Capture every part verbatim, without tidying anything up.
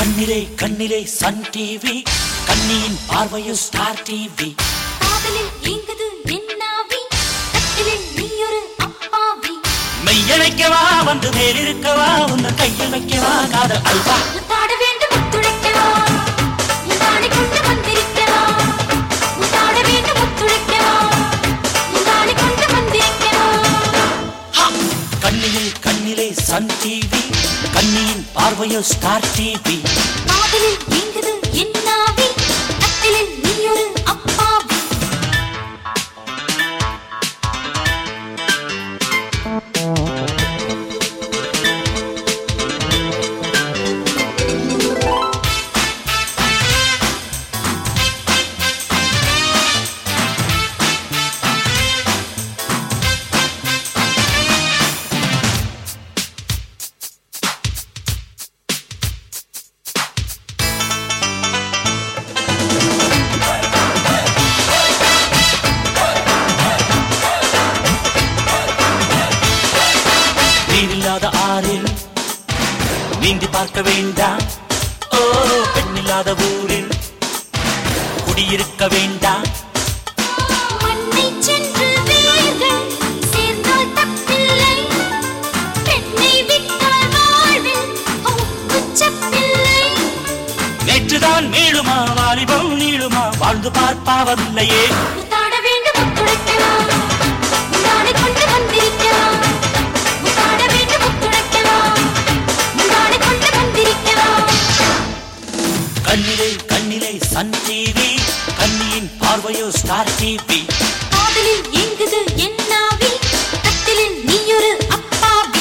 கண்ணிலே கண்ணிலே Sun TV, கண்ணியின் பார்வையோ ஸ்டார் டிவி. காதலில் ஏங்குது என்னாவி, கட்டிலில் நீ ஒரு அப்பாவி. மெய்யழைக்கவா வந்து மேலிருக்கவா, உன்னை கையில் வைக்கவா காதல் அல்வா. முத்தாட வேண்டும் முத்துடைக்கவா, முந்தானை கொண்டு வந்திருக்கவா. முத்தாட வேண்டும் முத்துடைக்கவா, முந்தானை கொண்டு வந்திருக்கவா. கண்ணிலே கண்ணிலே சன் டிவி, கண்ணியின் பார்வையோ ஸ்டார் டிவி. காதலில் ஏங்குது என்னாவி, கட்டிலில் நீ ஒரு அப்பாவி. நீரில்லாத ஆறில் நீந்தி பார்க்க வேண்டாம். ஓ, பெண்ணில்லாத ஊரில் குடியிருக்க வேண்டாம். மண்ணை சென்று வேர்கள் சேர்ந்தால் தப்பில்லை, பெண்ணை விட்டால் வாழ்வில் குச்சப்பில்லை. நேற்றுதான் மீளுமா வாலிபம் நீளுமா, வாழ்ந்து பார்ப்பாவதில்லையே. முத்தாட வேண்டும் முத்துடைக்கவா, முந்தானை கொண்டு வந்திருக்கவா. முத்தாட வேண்டும் முத்துடைக்கவா, முந்தானை கொண்டு வந்திருக்கவா. கண்ணிலே கண்ணிலே சன் டிவி, கண்ணியின் பார்வையோ ஸ்டார் டிவி. காதலில் ஏங்குது என்னாவி, கட்டிலில் நீ ஒரு அப்பாவி.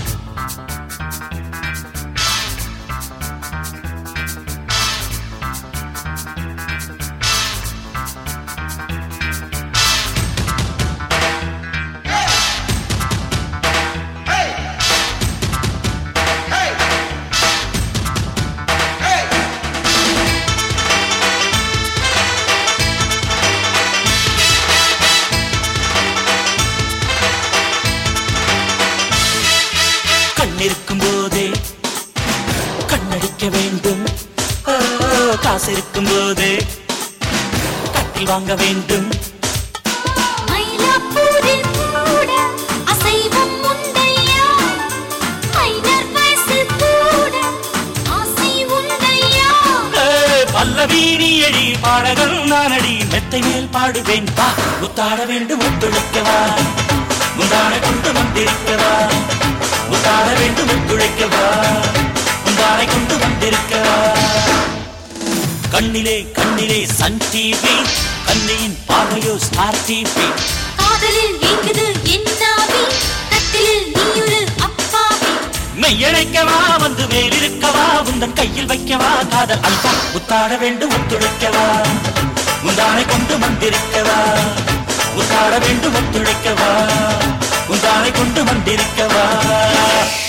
கண்ணிருக்கும் போதே கண்ணடிக்க வேண்டும். ஓ, காசு இருக்கும் போதே கட்டில் வாங்க வேண்டும். மயிலாப்பூரில் கூட அசைவம் உண்டையா, மைனர் வயசில் கூட ஆசை உண்டையா. ஏ, பல்லவி நீ எழி பாடகன் நானடி, மெத்தை மேல் பாடுவேன் பா. முத்தாட வேண்டும் ஒத்துழைக்கவா, முந்தானை கொண்டு வந்திருக்கவா. முத்தாட வேண்டும் ஒத்துழைக்கவா, முந்தானை கொண்டு வந்திருக்கவா. கண்ணிலே கண்ணிலே சன் டிவி, கண்ணியின் பார்வையோ ஸ்டார் டிவி. காதலில் ஏங்குது என்னாவி, கட்டிலில் நீ ஒரு அப்பாவி. மெய்யழைக்கவா வந்து மேலிருக்கவா, உந்தன் கையில் வைக்கவா காதல் அல்வா. முத்தாட வேண்டும் ஒத்துழைக்கவா, முந்தானை கொண்டு வந்திருக்கவா. முத்தாட வேண்டும் ஒத்துழைக்கவா, முந்தானை கொண்டு வந்திருக்கவா.